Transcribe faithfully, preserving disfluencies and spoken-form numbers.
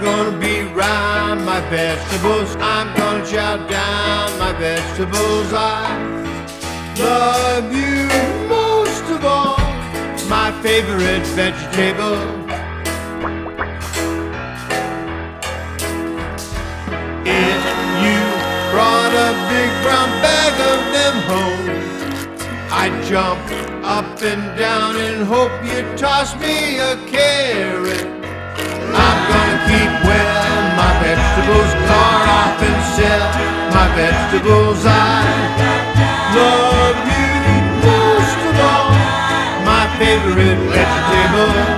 gonna be round my vegetables. I'm gonna chow down my vegetables. I love you most of all, my favorite vegetable. If you brought a big brown bag of them home, I'd jump up and down and hope you'd toss me a carrot. I'm gonna keep well my vegetables, carve off and sell my vegetables. I love you most of all, my favorite vegetable.